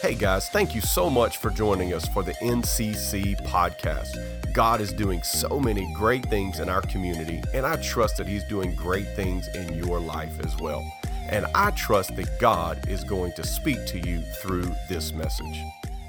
Hey guys, thank you so much for joining us for the NCC podcast. God is doing so many great things in our community, and I trust that He's doing great things in your life as well. And I trust that God is going to speak to you through this message.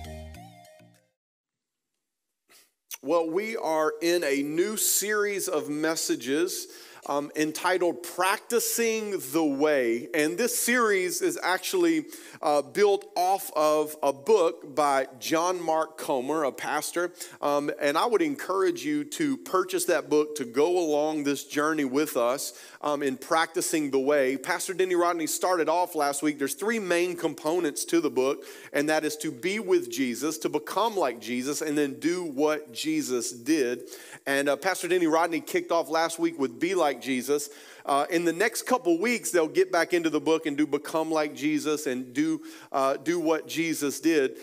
Well, we are in a new series of messages entitled Practicing the Way. And this series is actually built off of a book by John Mark Comer, a pastor. And I would encourage you to purchase that book to go along this journey with us in practicing the way. Pastor Denny Rodney started off last week. There's three main components to the book, and that is to be with Jesus, to become like Jesus, and then do what Jesus did. And Pastor Denny Rodney kicked off last week with Be Like Jesus. In the next couple weeks, they'll get back into the book and do Become Like Jesus and do what Jesus did.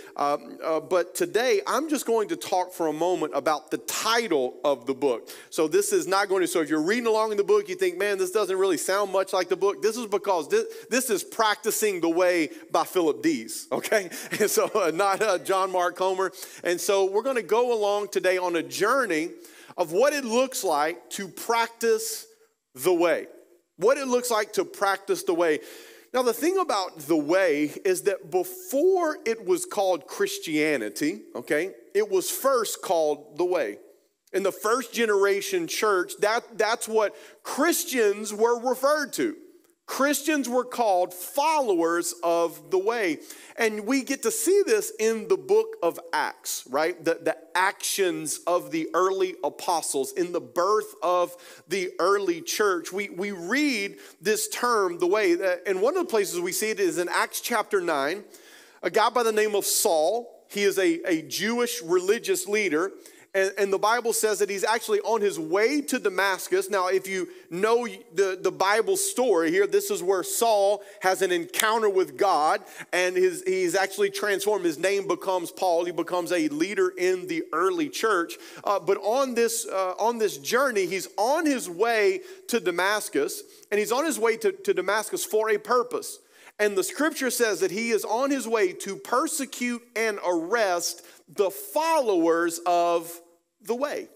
But today, I'm just going to talk for a moment about the title of the book. So this is not going to, so if you're reading along in the book, you think, man, this doesn't really sound much like the book. This is because this is Practicing the Way by Philip Dees, okay? And so not John Mark Comer. And so we're going to go along today on a journey of what it looks like to practice the way. What it looks like to practice the way. Now, the thing about the way is that before it was called Christianity, okay, it was first called the way. In the first generation church, that's what Christians were referred to. Christians were called followers of the way. And we get to see this in the book of Acts, right? The actions of the early apostles, in the birth of the early church. We read this term, the way, and one of the places we see it is in Acts chapter 9. A guy by the name of Saul, he is a Jewish religious leader. And the Bible says that he's actually on his way to Damascus. Now, if you know the Bible story here, this is where Saul has an encounter with God, and he's actually transformed. His name becomes Paul. He becomes a leader in the early church. But on this journey, he's on his way to Damascus, and he's on his way to Damascus for a purpose. And the scripture says that he is on his way to persecute and arrest the followers of the way.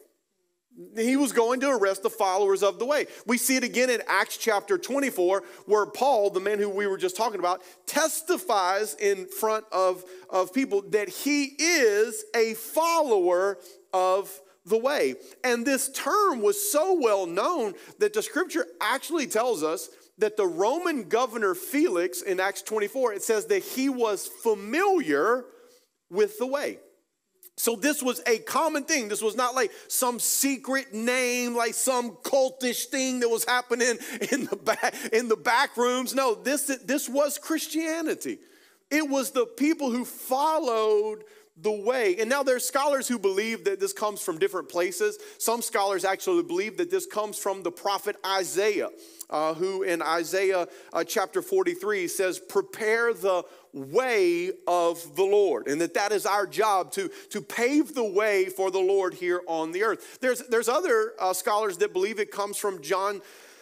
He was going to arrest the followers of the way. We see it again in Acts chapter 24, where Paul, the man who we were just talking about, testifies in front of people that he is a follower of the way. And this term was so well known that the scripture actually tells us that the Roman governor Felix, in Acts 24, it says that he was familiar with the way. So this was a common thing. This was not like some secret name, like some cultish thing that was happening in the back rooms. No, this was Christianity. It was the people who followed the way. And now there's scholars who believe that this comes from different places. Some scholars actually believe that this comes from the prophet Isaiah, who in Isaiah chapter 43 says, prepare the way of the Lord. And that is our job, to pave the way for the Lord here on the earth. There's other scholars that believe it comes from John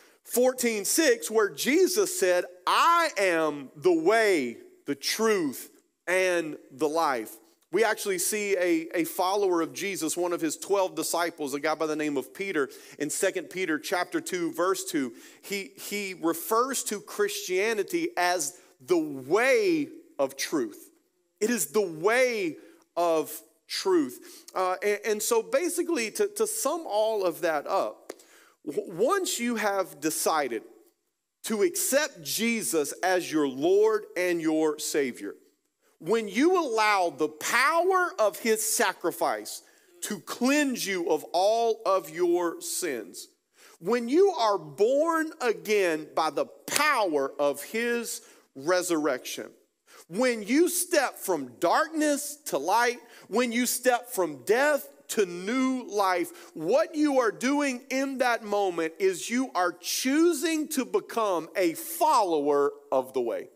14:6, where Jesus said, I am the way, the truth, and the life. We actually see a follower of Jesus, one of his 12 disciples, a guy by the name of Peter, in 2 Peter chapter 2, verse 2. He refers to Christianity as the way of truth. It is the way of truth. And so basically, to sum all of that up, once you have decided to accept Jesus as your Lord and your Savior, when you allow the power of his sacrifice to cleanse you of all of your sins, when you are born again by the power of his resurrection, when you step from darkness to light, when you step from death to new life, what you are doing in that moment is you are choosing to become a follower of the way.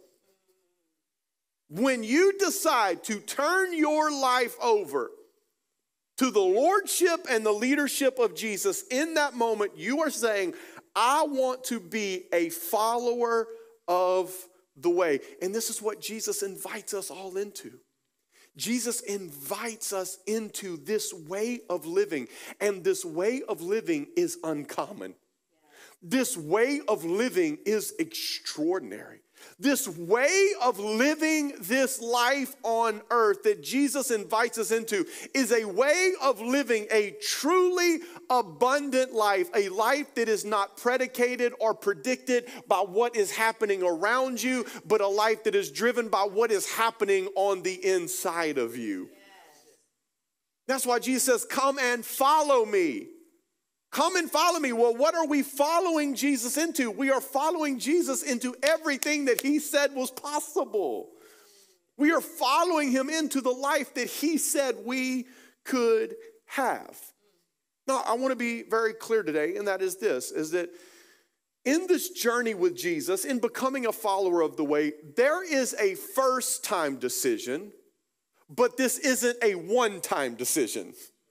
When you decide to turn your life over to the lordship and the leadership of Jesus, in that moment you are saying, I want to be a follower of the way. And this is what Jesus invites us all into. Jesus invites us into this way of living, and this way of living is uncommon. This way of living is extraordinary. This way of living this life on earth that Jesus invites us into is a way of living a truly abundant life, a life that is not predicated or predicted by what is happening around you, but a life that is driven by what is happening on the inside of you. That's why Jesus says, come and follow me. Come and follow me. Well, what are we following Jesus into? We are following Jesus into everything that he said was possible. We are following him into the life that he said we could have. Now, I want to be very clear today, and that is this, is that in this journey with Jesus, in becoming a follower of the way, there is a first-time decision, but this isn't a one-time decision.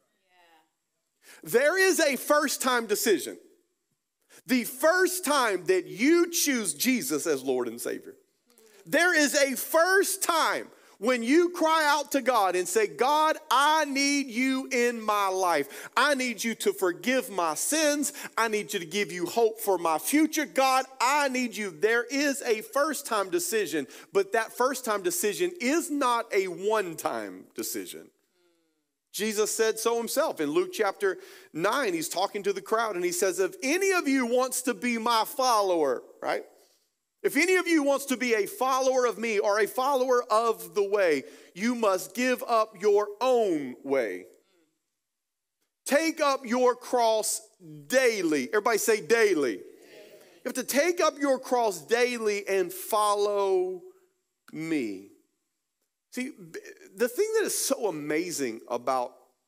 There is a first-time decision. The first time that you choose Jesus as Lord and Savior. There is a first time when you cry out to God and say, God, I need you in my life. I need you to forgive my sins. I need you to give you hope for my future. God, I need you. There is a first-time decision, but that first-time decision is not a one-time decision. Jesus said so himself in Luke chapter 9. He's talking to the crowd and he says, if any of you wants to be my follower, right? If any of you wants to be a follower of me or a follower of the way, you must give up your own way. Take up your cross daily. Everybody say daily. You have to take up your cross daily and follow me. See, the thing that is so amazing about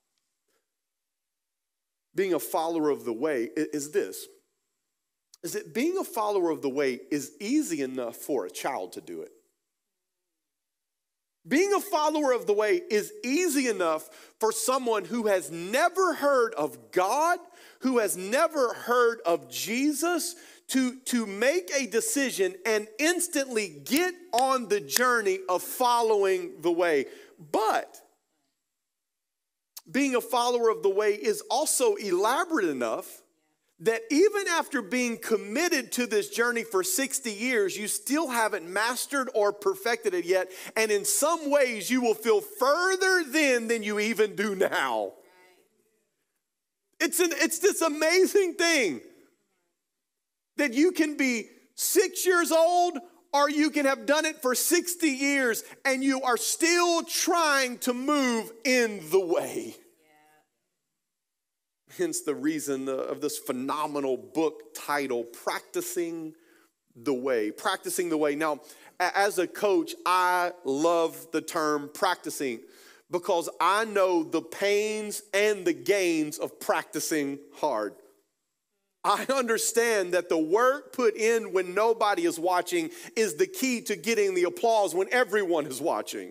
being a follower of the way is this, is that being a follower of the way is easy enough for a child to do it. Being a follower of the way is easy enough for someone who has never heard of God, who has never heard of Jesus, to make a decision and instantly get on the journey of following the way. But being a follower of the way is also elaborate enough that even after being committed to this journey for 60 years, you still haven't mastered or perfected it yet. And in some ways, you will feel further then than you even do now. It's this amazing thing that you can be 6 years old or you can have done it for 60 years and you are still trying to move in the way. Hence the reason of this phenomenal book title, Practicing the Way. Practicing the Way. Now, as a coach, I love the term practicing because I know the pains and the gains of practicing hard. I understand that the work put in when nobody is watching is the key to getting the applause when everyone is watching.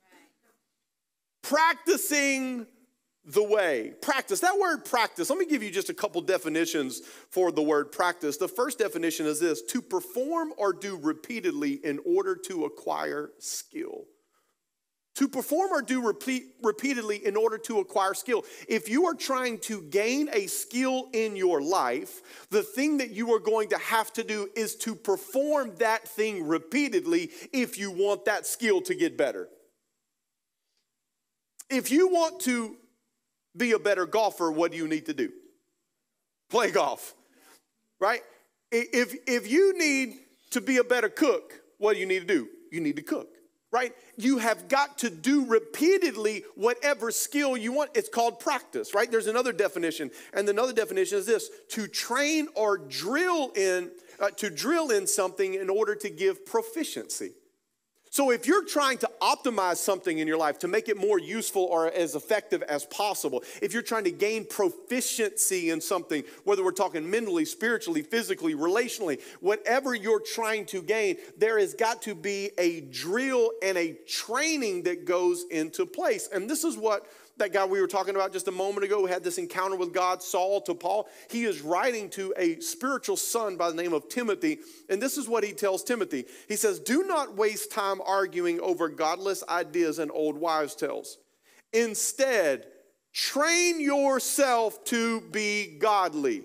Practicing the way. Practice. That word practice, let me give you just a couple definitions for the word practice. The first definition is this: to perform or do repeatedly in order to acquire skill. To perform or do repeatedly in order to acquire skill. If you are trying to gain a skill in your life, the thing that you are going to have to do is to perform that thing repeatedly if you want that skill to get better. If you want to be a better golfer, what do you need to do? Play golf, right? If you need to be a better cook, what do you need to do? You need to cook. Right? You have got to do repeatedly whatever skill you want. It's called practice, right? There's another definition, and another definition is this: to train or drill in something in order to give proficiency. So if you're trying to optimize something in your life to make it more useful or as effective as possible, if you're trying to gain proficiency in something, whether we're talking mentally, spiritually, physically, relationally, whatever you're trying to gain, there has got to be a drill and a training that goes into place. And this is what that guy we were talking about just a moment ago who had this encounter with God, Saul, to Paul, he is writing to a spiritual son by the name of Timothy. And this is what he tells Timothy. He says, do not waste time arguing over godless ideas and old wives' tales. Instead, train yourself to be godly.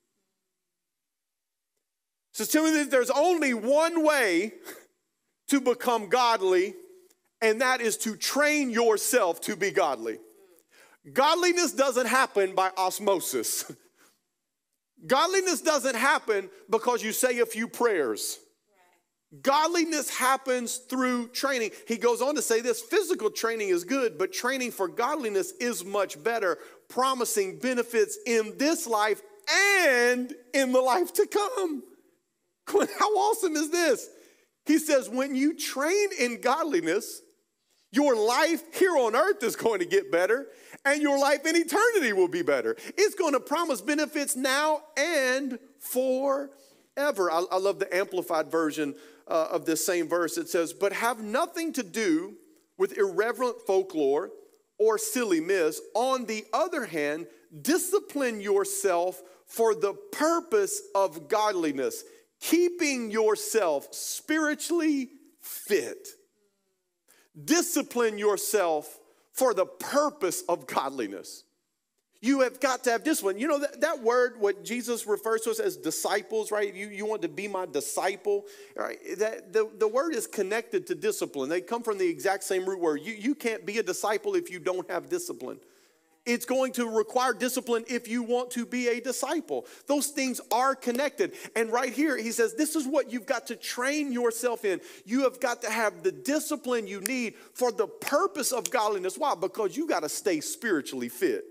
So Timothy, there's only one way to become godly, and that is to train yourself to be godly. Godliness doesn't happen by osmosis. Godliness doesn't happen because you say a few prayers. Godliness happens through training. He goes on to say this, physical training is good, but training for godliness is much better, promising benefits in this life and in the life to come. How awesome is this? He says, when you train in godliness, your life here on earth is going to get better, and your life in eternity will be better. It's going to promise benefits now and forever. I love the amplified version of this same verse. It says, but have nothing to do with irreverent folklore or silly myths. On the other hand, discipline yourself for the purpose of godliness, keeping yourself spiritually fit. Discipline yourself for the purpose of godliness. You have got to have discipline. You know that word, what Jesus refers to us as disciples, right? You want to be my disciple, right? The word is connected to discipline. They come from the exact same root word. You can't be a disciple if you don't have discipline. It's going to require discipline if you want to be a disciple. Those things are connected. And right here, he says, this is what you've got to train yourself in. You have got to have the discipline you need for the purpose of godliness. Why? Because you got to stay spiritually fit.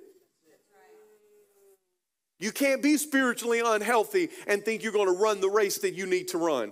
You can't be spiritually unhealthy and think you're going to run the race that you need to run.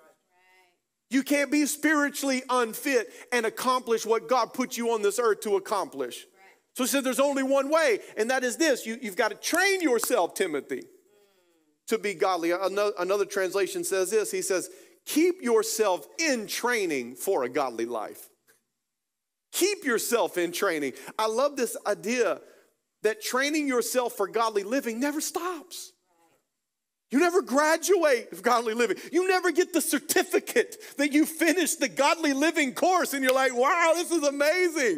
You can't be spiritually unfit and accomplish what God put you on this earth to accomplish. So he said there's only one way, and that is this. You've got to train yourself, Timothy, to be godly. Another translation says this. He says, keep yourself in training for a godly life. Keep yourself in training. I love this idea that training yourself for godly living never stops. You never graduate of godly living. You never get the certificate that you finished the godly living course, and you're like, wow, this is amazing.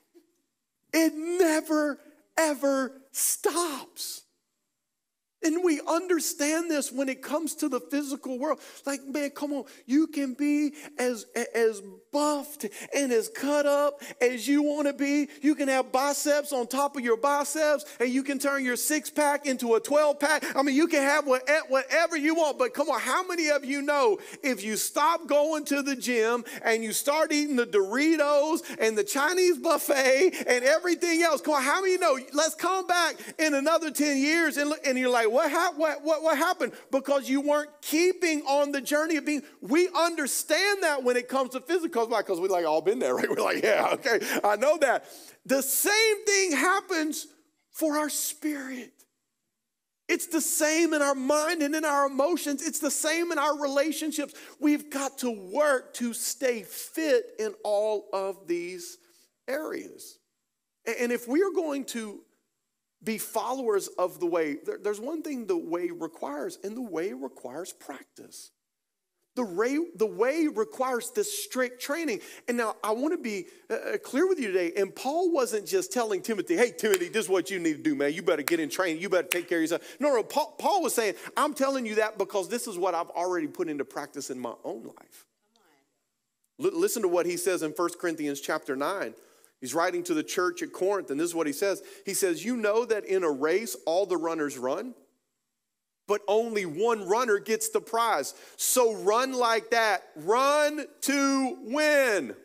It never, ever stops. And we understand this when it comes to the physical world. Like, man, come on. You can be as buffed and as cut up as you want to be. You can have biceps on top of your biceps, and you can turn your 6-pack into a 12-pack. I mean, you can have whatever you want. But come on, how many of you know if you stop going to the gym and you start eating the Doritos and the Chinese buffet and everything else, come on, how many know? Let's come back in another 10 years and you're like, what happened? Because you weren't keeping on the journey of being. We understand that when it comes to physical, because we've like all been there, right? We're like, yeah, okay, I know that. The same thing happens for our spirit. It's the same in our mind and in our emotions. It's the same in our relationships. We've got to work to stay fit in all of these areas. And if we are going to be followers of the way, there's one thing the way requires, and the way requires practice. The way requires this strict training. And now I want to be clear with you today. And Paul wasn't just telling Timothy, hey, Timothy, this is what you need to do, man. You better get in training. You better take care of yourself. No, Paul was saying, I'm telling you that because this is what I've already put into practice in my own life. Listen to what he says in 1 Corinthians chapter 9. He's writing to the church at Corinth, and this is what he says. He says, you know that in a race, all the runners run, but only one runner gets the prize. So run like that. Run to win.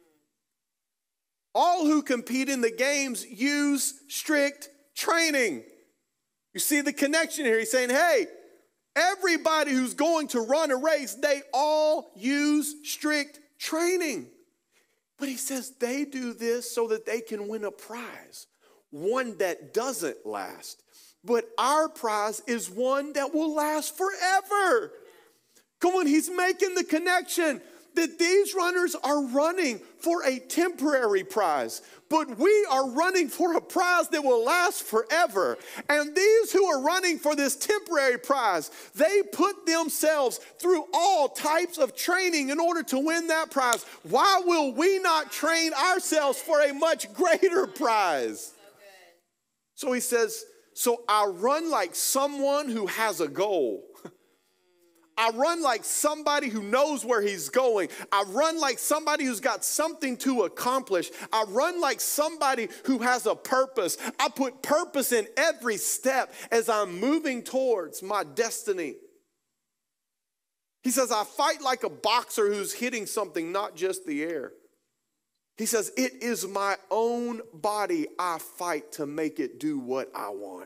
All who compete in the games use strict training. You see the connection here. He's saying, hey, everybody who's going to run a race, they all use strict training. But he says they do this so that they can win a prize, one that doesn't last. But our prize is one that will last forever. Come on, he's making the connection. that these runners are running for a temporary prize, but we are running for a prize that will last forever. And these who are running for this temporary prize, they put themselves through all types of training in order to win that prize. Why will we not train ourselves for a much greater prize? So he says, so I run like someone who has a goal. I run like somebody who knows where he's going. I run like somebody who's got something to accomplish. I run like somebody who has a purpose. I put purpose in every step as I'm moving towards my destiny. He says, I fight like a boxer who's hitting something, not just the air. He says, it is my own body I fight to make it do what I want.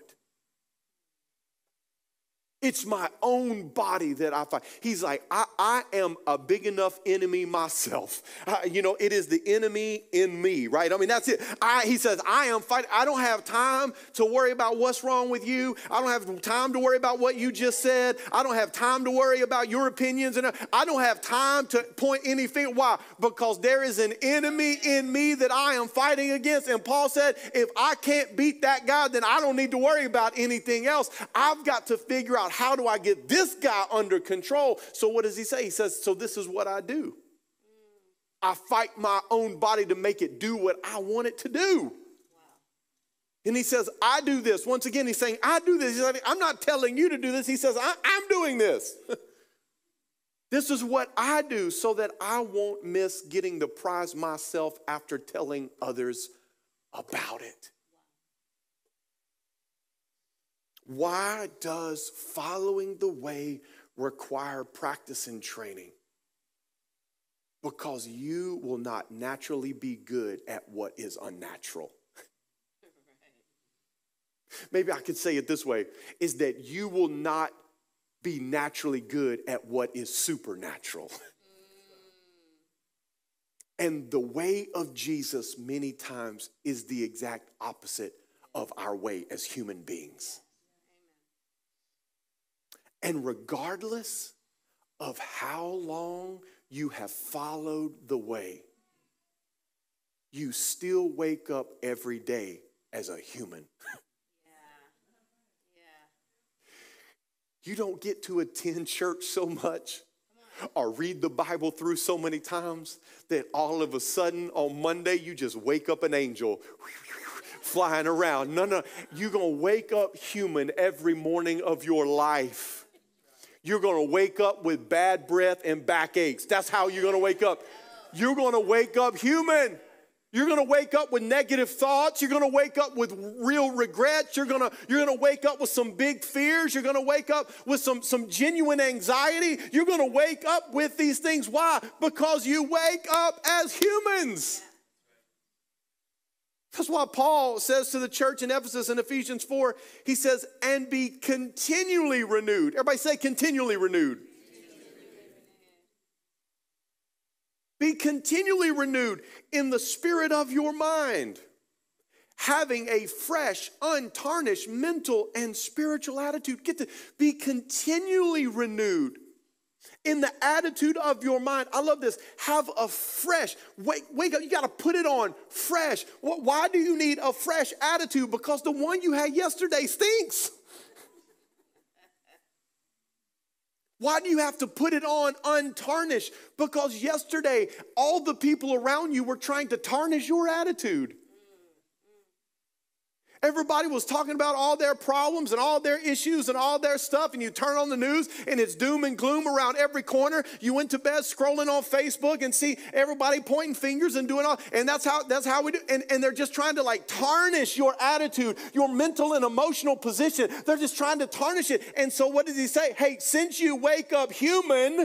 It's my own body that I fight. He's like, I am a big enough enemy myself. It is the enemy in me, right? I mean, that's it. He says, I am fighting. I don't have time to worry about what's wrong with you. I don't have time to worry about what you just said. I don't have time to worry about your opinions. And I don't have time to point any finger. Why? Because there is an enemy in me that I am fighting against. And Paul said, if I can't beat that guy, then I don't need to worry about anything else. I've got to figure out how do I get this guy under control? So what does he say? He says, so this is what I do. I fight my own body to make it do what I want it to do. Wow. And he says, I do this. Once again, he's saying, I do this. He's like, I'm not telling you to do this. He says, I'm doing this. This is what I do so that I won't miss getting the prize myself after telling others about it. Why does following the way require practice and training? Because you will not naturally be good at what is unnatural. Maybe I could say it this way, is that you will not be naturally good at what is supernatural. And the way of Jesus many times is the exact opposite of our way as human beings. And regardless of how long you have followed the way, you still wake up every day as a human. You don't get to attend church so much or read the Bible through so many times that all of a sudden on Monday you just wake up an angel flying around. No, you're going to wake up human every morning of your life. You're going to wake up with bad breath and backaches. That's how you're going to wake up. You're going to wake up human. You're going to wake up with negative thoughts. You're going to wake up with real regrets. You're going to wake up with some big fears. You're going to wake up with some genuine anxiety. You're going to wake up with these things. Why? Because you wake up as humans. That's why Paul says to the church in Ephesus in Ephesians 4, he says, and be continually renewed. Everybody say continually renewed. Be continually renewed in the spirit of your mind, having a fresh, untarnished mental and spiritual attitude. Get to be continually renewed in the attitude of your mind. I love this. Have a fresh, wake up. You got to put it on fresh. Why do you need a fresh attitude? Because the one you had yesterday stinks. Why do you have to put it on untarnished? Because yesterday, all the people around you were trying to tarnish your attitude. Everybody was talking about all their problems and all their issues and all their stuff, and you turn on the news and it's doom and gloom around every corner. You went to bed scrolling on Facebook and see everybody pointing fingers and doing all, and that's how we do. And they're just trying to like tarnish your attitude, your mental and emotional position. They're just trying to tarnish it. And so what does he say? Hey, since you wake up human,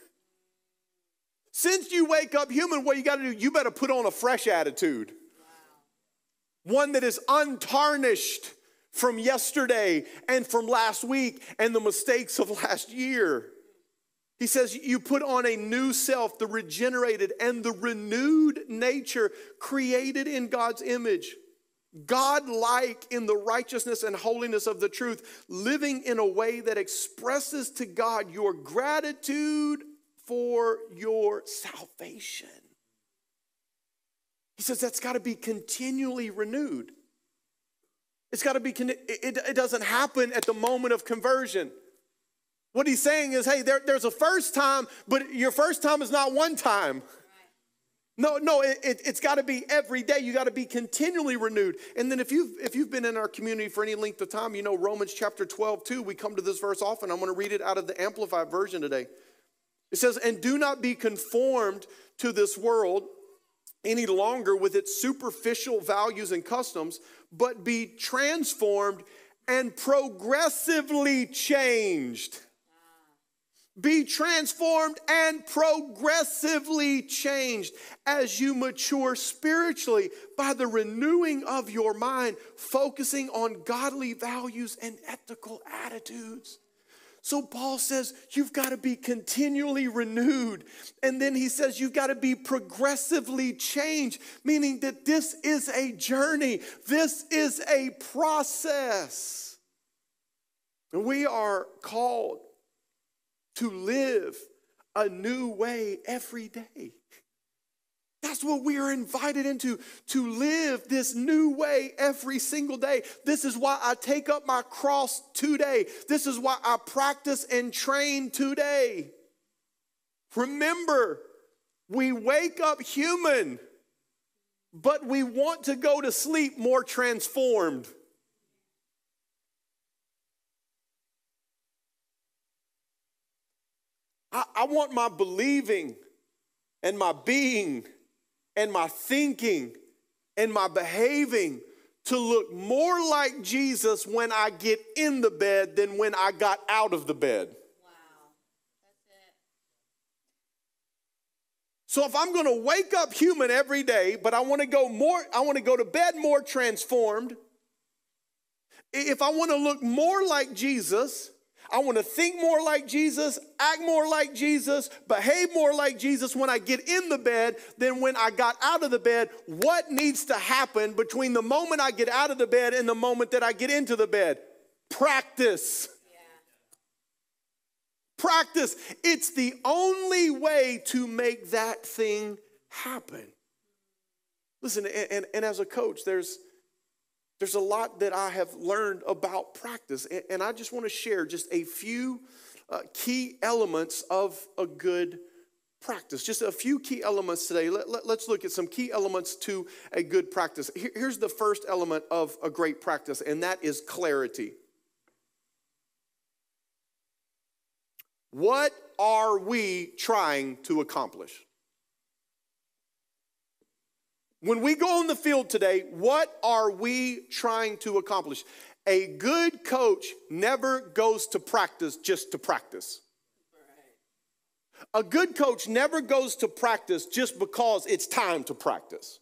what you got to do? You better put on a fresh attitude. One that is untarnished from yesterday and from last week and the mistakes of last year. He says you put on a new self, the regenerated and the renewed nature created in God's image. God-like in the righteousness and holiness of the truth, living in a way that expresses to God your gratitude for your salvation. He says that's got to be continually renewed. It's got to be, it doesn't happen at the moment of conversion. What he's saying is, hey, there's a first time, but your first time is not one time. No, it's got to be every day. You got to be continually renewed. And then if you've been in our community for any length of time, you know Romans chapter 12:2, we come to this verse often. I'm going to read it out of the Amplified version today. It says, and do not be conformed to this world any longer with its superficial values and customs, but be transformed and progressively changed. Be transformed and progressively changed as you mature spiritually by the renewing of your mind, focusing on godly values and ethical attitudes. So Paul says you've got to be continually renewed. And then he says you've got to be progressively changed, meaning that this is a journey. This is a process. And we are called to live a new way every day. That's what we are invited into, to live this new way every single day. This is why I take up my cross today. This is why I practice and train today. Remember, we wake up human, but we want to go to sleep more transformed. I want my believing and my being and my thinking and my behaving to look more like Jesus when I get in the bed than when I got out of the bed. Wow, that's it. So if I'm going to wake up human every day, but I want to go to bed more transformed. If I want to look more like Jesus, I want to think more like Jesus, act more like Jesus, behave more like Jesus when I get in the bed than when I got out of the bed. What needs to happen between the moment I get out of the bed and the moment that I get into the bed? Practice. Practice. It's the only way to make that thing happen. Listen, and as a coach, there's a lot that I have learned about practice, and I just want to share just a few key elements of a good practice. Just a few key elements today. Let's look at some key elements to a good practice. Here's the first element of a great practice, and that is clarity. What are we trying to accomplish? When we go on the field today, what are we trying to accomplish? A good coach never goes to practice just to practice. A good coach never goes to practice just because it's time to practice.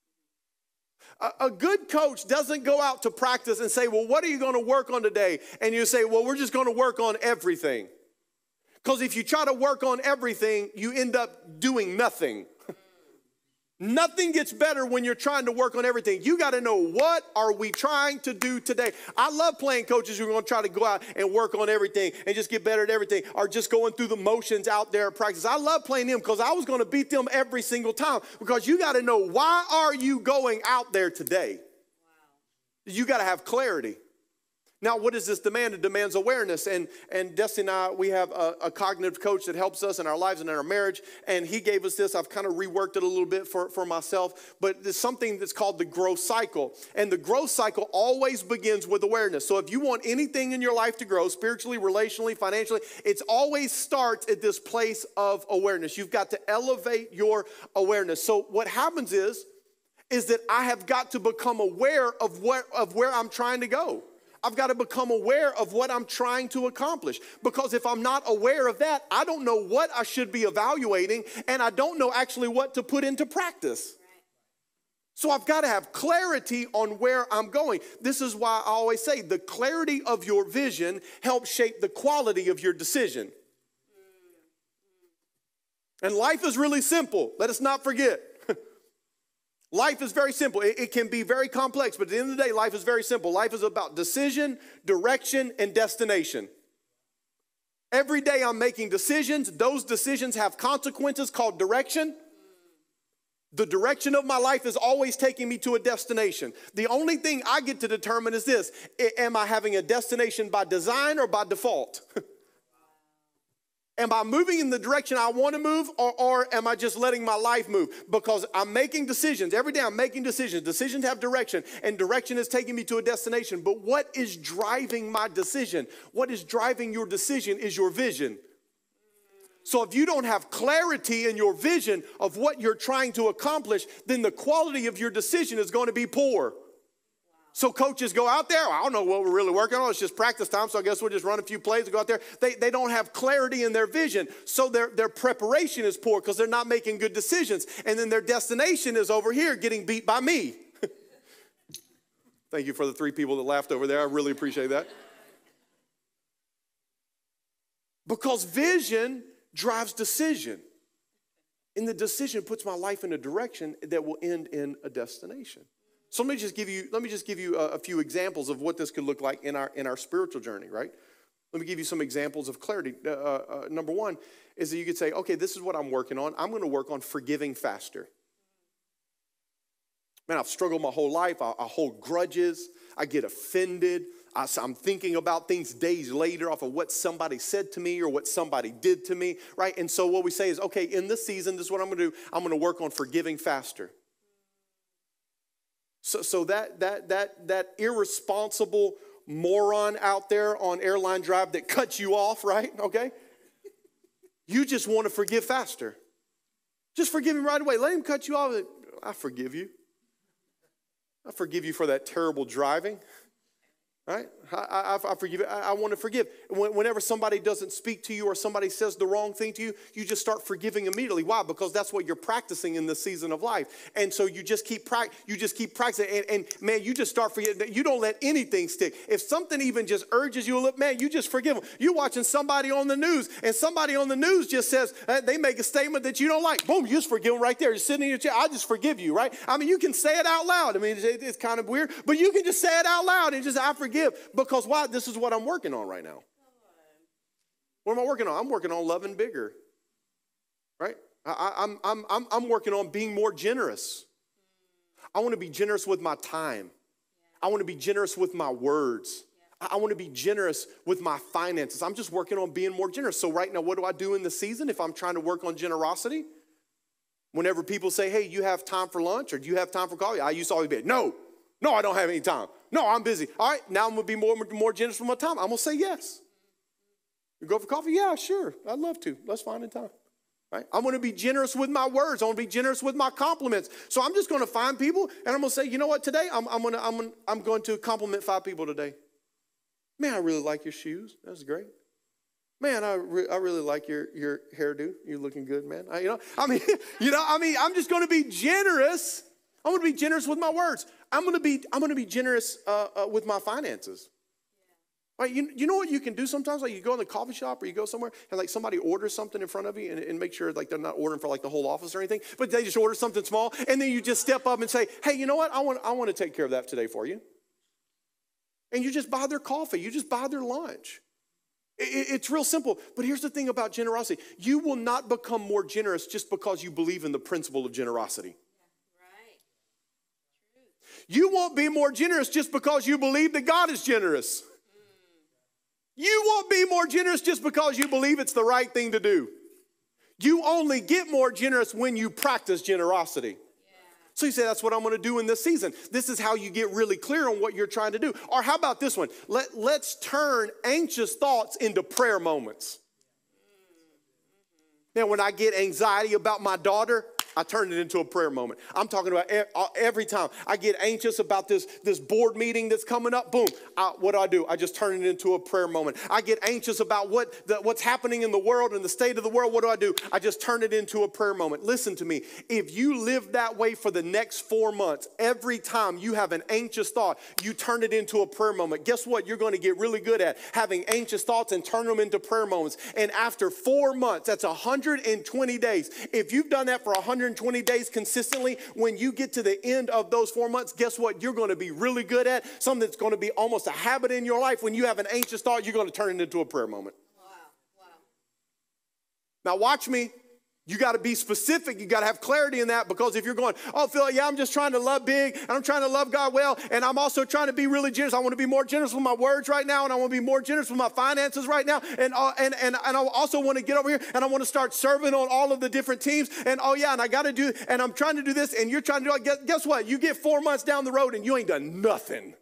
A good coach doesn't go out to practice and say, well, what are you going to work on today? And you say, well, we're just going to work on everything. Because if you try to work on everything, you end up doing nothing. Nothing gets better when you're trying to work on everything. You got to know, what are we trying to do today? I love playing coaches who are going to try to go out and work on everything and just get better at everything, or just going through the motions out there at practice. I love playing them because I was going to beat them every single time, because you got to know, why are you going out there today? Wow. You got to have clarity. Now, what does this demand? It demands awareness. And Destiny and I, we have a cognitive coach that helps us in our lives and in our marriage. And he gave us this. I've kind of reworked it a little bit for myself. But there's something that's called the growth cycle. And the growth cycle always begins with awareness. So if you want anything in your life to grow, spiritually, relationally, financially, it always starts at this place of awareness. You've got to elevate your awareness. So what happens is that I have got to become aware of where I'm trying to go. I've got to become aware of what I'm trying to accomplish. Because if I'm not aware of that, I don't know what I should be evaluating, and I don't know actually what to put into practice. So I've got to have clarity on where I'm going. This is why I always say the clarity of your vision helps shape the quality of your decision. And life is really simple. Let us not forget. Life is very simple. It can be very complex, but at the end of the day, life is very simple. Life is about decision, direction, and destination. Every day I'm making decisions. Those decisions have consequences called direction. The direction of my life is always taking me to a destination. The only thing I get to determine is this: am I having a destination by design or by default? Am I moving in the direction I want to move, or am I just letting my life move? Because I'm making decisions. Every day I'm making decisions. Decisions have direction, and direction is taking me to a destination. But what is driving my decision? What is driving your decision is your vision. So if you don't have clarity in your vision of what you're trying to accomplish, then the quality of your decision is going to be poor. So coaches go out there, I don't know what we're really working on. It's just practice time, so I guess we'll just run a few plays and go out there. They don't have clarity in their vision, so their preparation is poor because they're not making good decisions. And then their destination is over here getting beat by me. Thank you for the 3 people that laughed over there. I really appreciate that. Because vision drives decision. And the decision puts my life in a direction that will end in a destination. So let me just give you a few examples of what this could look like in our spiritual journey, right? Let me give you some examples of clarity. Number one is that you could say, okay, this is what I'm working on. I'm going to work on forgiving faster. Man, I've struggled my whole life. I hold grudges. I get offended. I'm thinking about things days later off of what somebody said to me or what somebody did to me, right? And so what we say is, okay, in this season, this is what I'm going to do. I'm going to work on forgiving faster. So that irresponsible moron out there on Airline Drive that cuts you off, right? Okay? You just want to forgive faster. Just forgive him right away. Let him cut you off. I forgive you. I forgive you for that terrible driving. Right? I forgive. I want to forgive. Whenever somebody doesn't speak to you or somebody says the wrong thing to you, you just start forgiving immediately. Why? Because that's what you're practicing in this season of life. And so you just keep practicing. And man, you just start forgetting. You don't let anything stick. If something even just urges you a little, man, you just forgive them. You're watching somebody on the news, and somebody on the news just says, they make a statement that you don't like. Boom, you just forgive them right there. You're sitting in your chair. I just forgive you, right? I mean, you can say it out loud. I mean, it's kind of weird, but you can just say it out loud and just, I forgive. Because why? This is what I'm working on right now. What am I working on? I'm working on loving bigger. Right? I'm working on being more generous. I want to be generous with my time. I want to be generous with my words. I want to be generous with my finances. I'm just working on being more generous. So right now, what do I do in the season if I'm trying to work on generosity? Whenever people say, hey, you have time for lunch or do you have time for coffee? I used to always be, no, I don't have any time. No, I'm busy. All right, now I'm going to be more generous with my time. I'm going to say yes. You go for coffee? Yeah, sure. I'd love to. Let's find a time. Right? I'm going to be generous with my words. I want to be generous with my compliments. So I'm just going to find people, and I'm going to say, you know what? Today I'm going to compliment 5 people today. Man, I really like your shoes. That's great. Man, I really like your hairdo. You're looking good, man. I'm just going to be generous. I'm going to be generous with my words. I'm going to be generous with my finances. Yeah. Right? You know what you can do sometimes? Like you go in the coffee shop or you go somewhere and like somebody orders something in front of you and make sure like they're not ordering for like the whole office or anything, but they just order something small and then you just step up and say, hey, you know what? I want to take care of that today for you. And you just buy their coffee. You just buy their lunch. It's real simple. But here's the thing about generosity. You will not become more generous just because you believe in the principle of generosity. You won't be more generous just because you believe that God is generous. You won't be more generous just because you believe it's the right thing to do. You only get more generous when you practice generosity. So you say, that's what I'm going to do in this season. This is how you get really clear on what you're trying to do. Or how about this one? Let's turn anxious thoughts into prayer moments. Now, when I get anxiety about my daughter, I turn it into a prayer moment. I'm talking about every time I get anxious about this board meeting that's coming up. Boom. What do? I just turn it into a prayer moment. I get anxious about what's happening in the world and the state of the world. What do? I just turn it into a prayer moment. Listen to me. If you live that way for the next 4 months, every time you have an anxious thought, you turn it into a prayer moment. Guess what? You're going to get really good at having anxious thoughts and turn them into prayer moments. And after 4 months, that's 120 days. If you've done that for 120 days consistently, when you get to the end of those 4 months, guess what? You're going to be really good at something that's going to be almost a habit in your life. When you have an anxious thought, you're going to turn it into a prayer moment. Now watch me. You got to be specific. You got to have clarity in that, because if you're going, oh, Phil, yeah, I'm just trying to love big and I'm trying to love God well, and I'm also trying to be really generous. I want to be more generous with my words right now, and I want to be more generous with my finances right now, and I also want to get over here and I want to start serving on all of the different teams, and oh yeah, and I got to do, and I'm trying to do this, and you're trying to do it. Guess what? You get 4 months down the road and you ain't done nothing.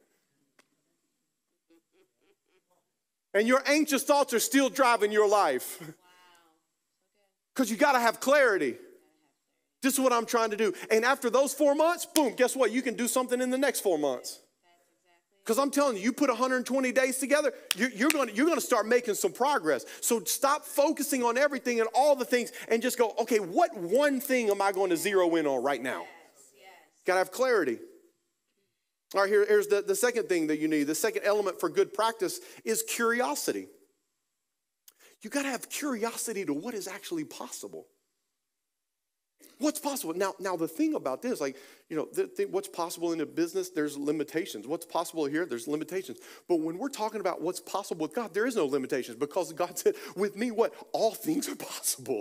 And your anxious thoughts are still driving your life. Because you got to have clarity. This is what I'm trying to do. And after those 4 months, boom, guess what? You can do something in the next 4 months. Because I'm telling you, you put 120 days together, you're going to start making some progress. So stop focusing on everything and all the things and just go, okay, what one thing am I going to zero in on right now? Got to have clarity. All right, here's the second thing that you need. The second element for good practice is curiosity. You got to have curiosity to what is actually possible. What's possible? Now the thing about this, like, you know, what's possible in a business, there's limitations. What's possible here, there's limitations. But when we're talking about what's possible with God, there is no limitations, because God said, with me, what? All things are possible.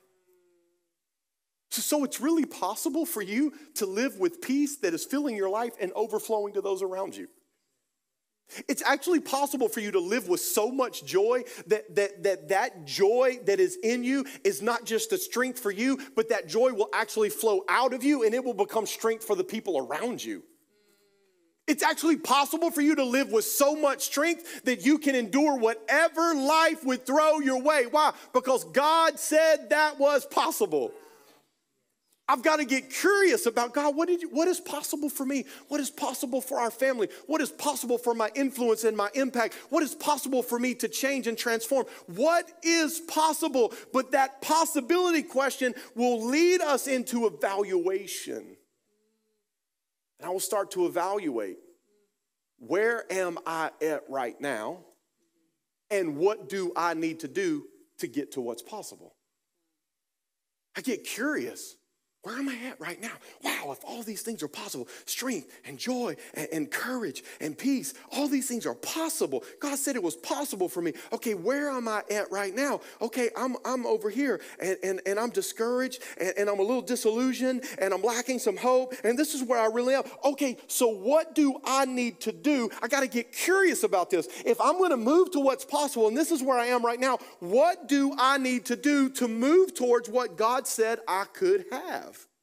So it's really possible for you to live with peace that is filling your life and overflowing to those around you. It's actually possible for you to live with so much joy that joy that is in you is not just a strength for you, but that joy will actually flow out of you and it will become strength for the people around you. It's actually possible for you to live with so much strength that you can endure whatever life would throw your way. Why? Because God said that was possible. I've got to get curious about, God, what is possible for me? What is possible for our family? What is possible for my influence and my impact? What is possible for me to change and transform? What is possible? But that possibility question will lead us into evaluation. And I will start to evaluate, where am I at right now? And what do I need to do to get to what's possible? I get curious. Where am I at right now? Wow, if all these things are possible, strength and joy and courage and peace, all these things are possible. God said it was possible for me. Okay, where am I at right now? Okay, I'm over here and I'm discouraged and I'm a little disillusioned and I'm lacking some hope, and this is where I really am. Okay, so what do I need to do? I got to get curious about this. If I'm going to move to what's possible, and this is where I am right now, what do I need to do to move towards what God said I could have?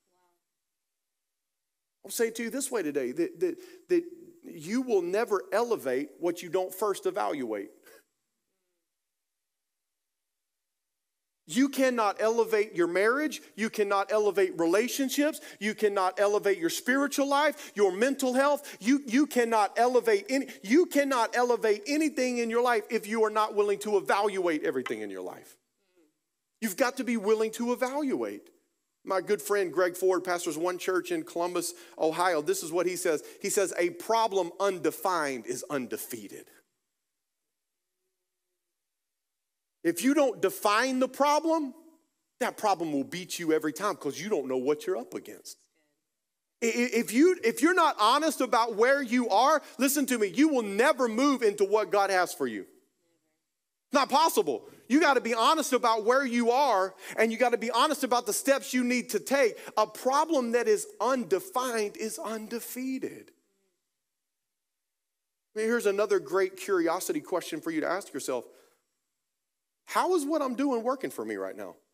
I'll say to you this way today, that you will never elevate what you don't first evaluate. You cannot elevate your marriage. You cannot elevate relationships. You cannot elevate your spiritual life, your mental health. You cannot elevate anything in your life if you are not willing to evaluate everything in your life. You've got to be willing to evaluate. My good friend Greg Ford pastors one church in Columbus, Ohio. This is what he says. He says, a problem undefined is undefeated. If you don't define the problem, that problem will beat you every time because you don't know what you're up against. If you're not honest about where you are, listen to me, you will never move into what God has for you. Not possible. You got to be honest about where you are, and you got to be honest about the steps you need to take. A problem that is undefined is undefeated. Here's another great curiosity question for you to ask yourself. How is what I'm doing working for me right now?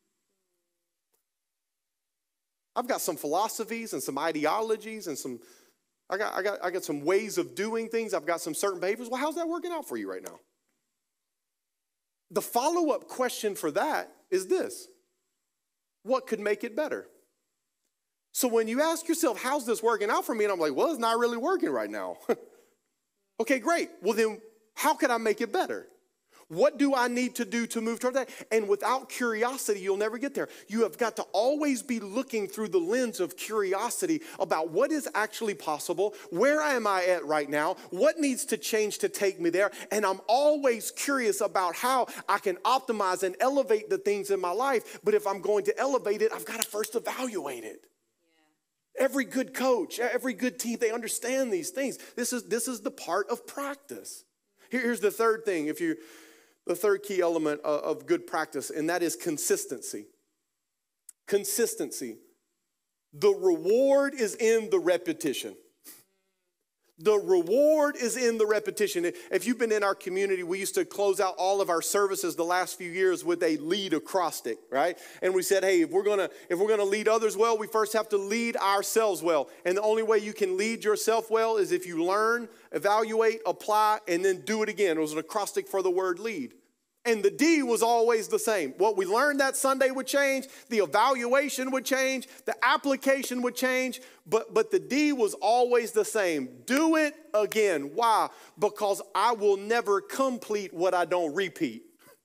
I've got some philosophies and some ideologies and I got some ways of doing things. I've got some certain behaviors. Well, how's that working out for you right now? The follow-up question for that is this: what could make it better? So when you ask yourself, how's this working out for me? And I'm like, well, it's not really working right now. Okay, great. Well, then how can I make it better? What do I need to do to move toward that? And without curiosity, you'll never get there. You have got to always be looking through the lens of curiosity about what is actually possible, where am I at right now, what needs to change to take me there, and I'm always curious about how I can optimize and elevate the things in my life. But if I'm going to elevate it, I've got to first evaluate it. Yeah. Every good coach, every good team, they understand these things. This is the part of practice. Here's the third thing. the third key element of good practice, and that is consistency. Consistency. The reward is in the repetition. The reward is in the repetition. If you've been in our community, we used to close out all of our services the last few years with a lead acrostic, right? And we said, hey, if we're gonna lead others well, we first have to lead ourselves well. And the only way you can lead yourself well is if you learn, evaluate, apply, and then do it again. It was an acrostic for the word lead. And the D was always the same. What we learned that Sunday would change, the evaluation would change, the application would change, but the D was always the same. Do it again. Why? Because I will never complete what I don't repeat.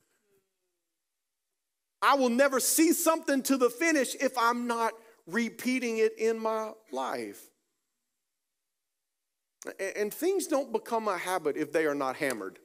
I will never see something to the finish if I'm not repeating it in my life. And things don't become a habit if they are not hammered.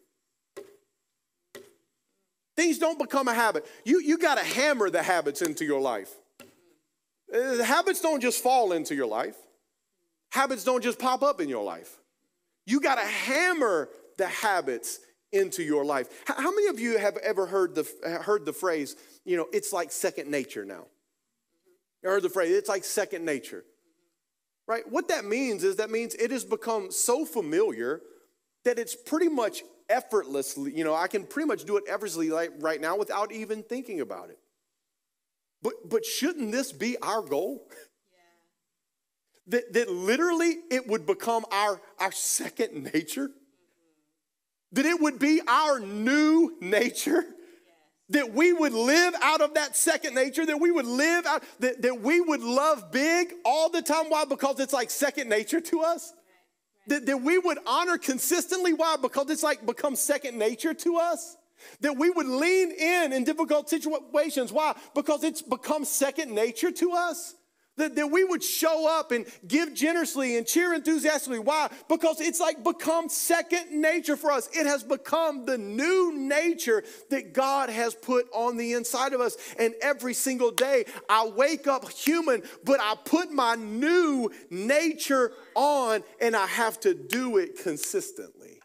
Things don't become a habit. You got to hammer the habits into your life. The habits don't just fall into your life. Habits don't just pop up in your life. You got to hammer the habits into your life. How many of you have ever heard the phrase, it's like second nature now? You heard the phrase, it's like second nature. Right? What that means is it has become so familiar that it's pretty much effortlessly, I can pretty much do it effortlessly right now without even thinking about it. But shouldn't this be our goal? Yeah. That literally it would become our second nature? That it would be our new nature? That we would live out of that second nature, that we would live out, that we would love big all the time. Why? Because it's like second nature to us. That we would honor consistently. Why? Because it's like become second nature to us. That we would lean in difficult situations. Why? Because it's become second nature to us. That we would show up and give generously and cheer enthusiastically. Why? Because it's like become second nature for us. It has become the new nature that God has put on the inside of us. And every single day I wake up human, but I put my new nature on and I have to do it consistently.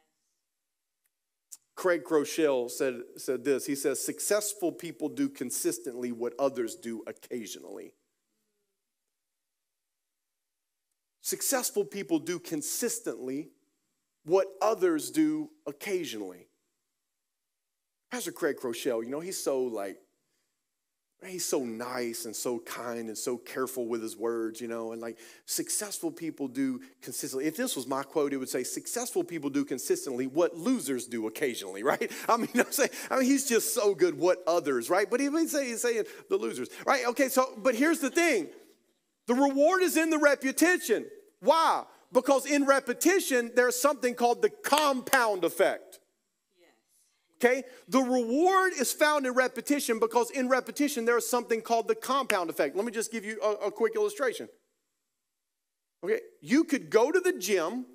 Craig Groeschel said this. He says, successful people do consistently what others do occasionally. Successful people do consistently what others do occasionally. Pastor Craig Groeschel, he's so nice and so kind and so careful with his words, and successful people do consistently. If this was my quote, it would say, successful people do consistently what losers do occasionally, right? He's just so good what others, right? But he's saying the losers, right? Okay, but here's the thing. The reward is in the repetition. Why? Because in repetition, there's something called the compound effect. Okay? The reward is found in repetition because in repetition, there's something called the compound effect. Let me just give you a quick illustration. Okay? You could go to the gym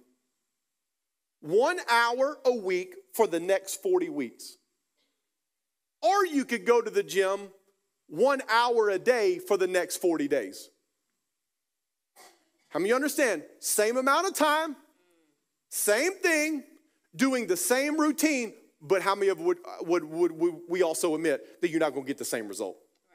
1 hour a week for the next 40 weeks. Or you could go to the gym 1 hour a day for the next 40 days. How many of you understand? Same amount of time, same thing, doing the same routine, but how many of would we also admit that you're not going to get the same result?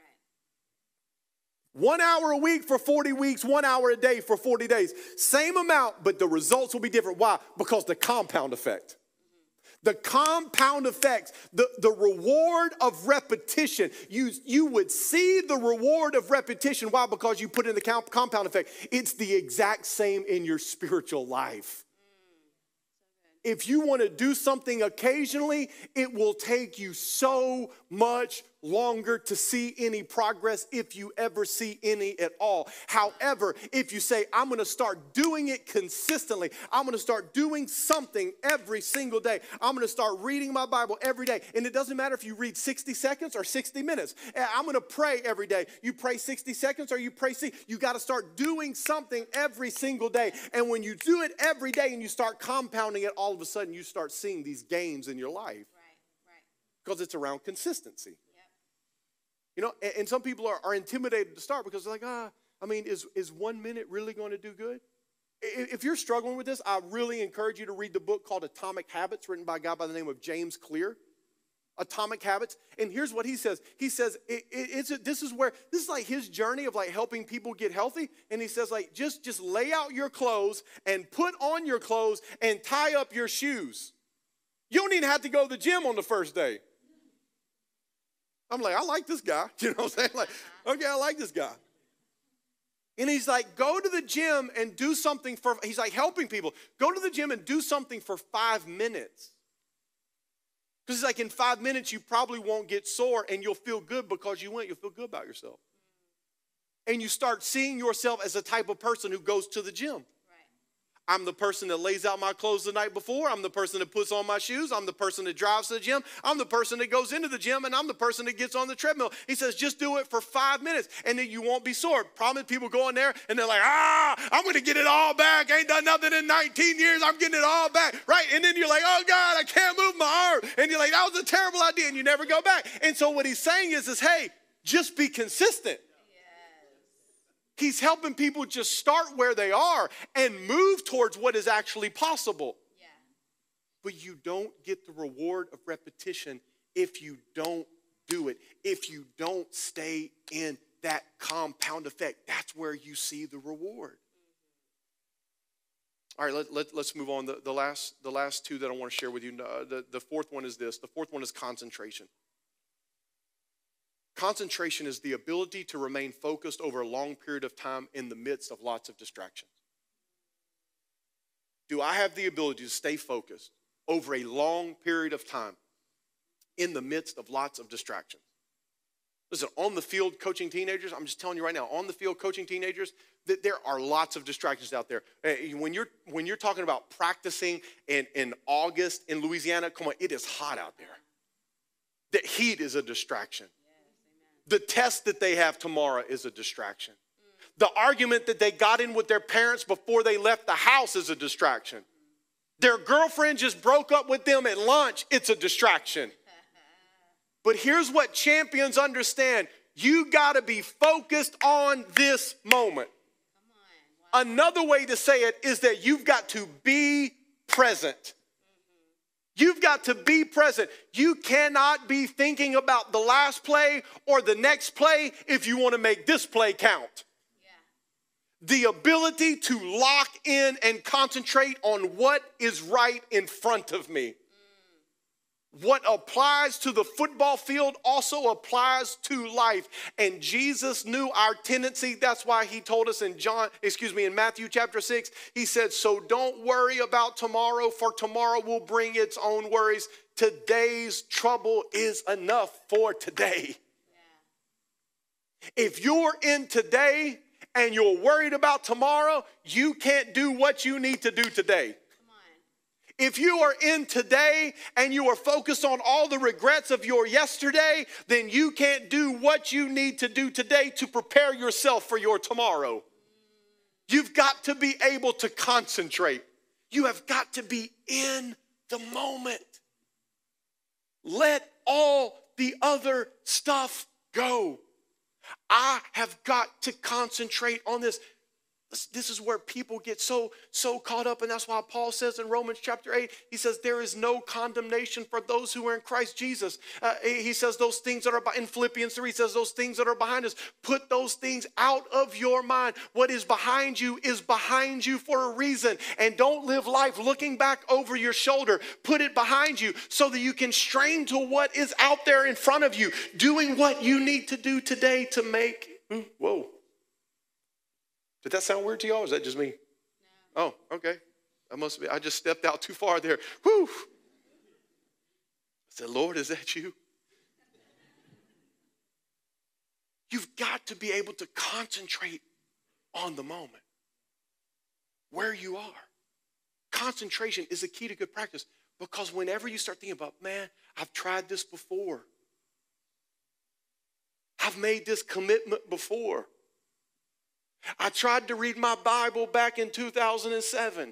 Right. 1 hour a week for 40 weeks, 1 hour a day for 40 days. Same amount, but the results will be different. Why? Because the compound effect. The compound effects, the reward of repetition. You would see the reward of repetition. Why? Because you put in the compound effect. It's the exact same in your spiritual life. If you want to do something occasionally, it will take you so much longer to see any progress, if you ever see any at all. However, if you say, I'm going to start doing it consistently, I'm going to start doing something every single day, I'm going to start reading my Bible every day, and it doesn't matter if you read 60 seconds or 60 minutes. I'm going to pray every day. You pray 60 seconds or you pray 60. You got to start doing something every single day, and when you do it every day and you start compounding it, all of a sudden you start seeing these gains in your life. Right. Because it's around consistency. And some people are intimidated to start because they're like, is 1 minute really going to do good? If you're struggling with this, I really encourage you to read the book called Atomic Habits, written by a guy by the name of James Clear. Atomic Habits. And here's what he says. He says, this is like his journey of like helping people get healthy. And he says like, just lay out your clothes and put on your clothes and tie up your shoes. You don't even have to go to the gym on the first day. I'm like, I like this guy. You know what I'm saying? Like, okay, I like this guy. And he's like, go to the gym and do something he's like helping people. Go to the gym and do something for 5 minutes. Because it's like in 5 minutes, you probably won't get sore and you'll feel good because you went. You'll feel good about yourself. And you start seeing yourself as a type of person who goes to the gym. I'm the person that lays out my clothes the night before. I'm the person that puts on my shoes. I'm the person that drives to the gym. I'm the person that goes into the gym, and I'm the person that gets on the treadmill. He says, just do it for 5 minutes, and then you won't be sore. Problem is, people go in there, and they're like, I'm going to get it all back. I ain't done nothing in 19 years. I'm getting it all back, right? And then you're like, oh, God, I can't move my arm. And you're like, that was a terrible idea, and you never go back. And so what he's saying is hey, just be consistent. He's helping people just start where they are and move towards what is actually possible. Yeah. But you don't get the reward of repetition if you don't do it, if you don't stay in that compound effect. That's where you see the reward. All right, let's move on. The last two that I want to share with you, the fourth one is this. The fourth one is concentration. Concentration is the ability to remain focused over a long period of time in the midst of lots of distractions. Do I have the ability to stay focused over a long period of time in the midst of lots of distractions? Listen, on the field coaching teenagers, I'm just telling you right now, on the field coaching teenagers, that there are lots of distractions out there. When you're talking about practicing in August in Louisiana, come on, it is hot out there. The heat is a distraction. The test that they have tomorrow is a distraction. The argument that they got in with their parents before they left the house is a distraction. Their girlfriend just broke up with them at lunch. It's a distraction. But here's what champions understand. You got to be focused on this moment. Wow. Another way to say it is that you've got to be present. You've got to be present. You cannot be thinking about the last play or the next play if you want to make this play count. Yeah. The ability to lock in and concentrate on what is right in front of me. What applies to the football field also applies to life. And Jesus knew our tendency. That's why he told us in Matthew chapter 6, he said, so don't worry about tomorrow, for tomorrow will bring its own worries. Today's trouble is enough for today. Yeah. If you're in today and you're worried about tomorrow, you can't do what you need to do today. If you are in today and you are focused on all the regrets of your yesterday, then you can't do what you need to do today to prepare yourself for your tomorrow. You've got to be able to concentrate. You have got to be in the moment. Let all the other stuff go. I have got to concentrate on this. This is where people get so caught up, and that's why Paul says in Romans chapter 8, he says there is no condemnation for those who are in Christ Jesus. He says those things that are in Philippians 3, he says those things that are behind us, put those things out of your mind. What is behind you for a reason, and don't live life looking back over your shoulder. Put it behind you so that you can strain to what is out there in front of you, doing what you need to do today to make, whoa. Did that sound weird to y'all, or is that just me? No. Oh, okay. I just stepped out too far there. Whew. I said, Lord, is that you? You've got to be able to concentrate on the moment, where you are. Concentration is a key to good practice, because whenever you start thinking about, man, I've tried this before. I've made this commitment before. I tried to read my Bible back in 2007.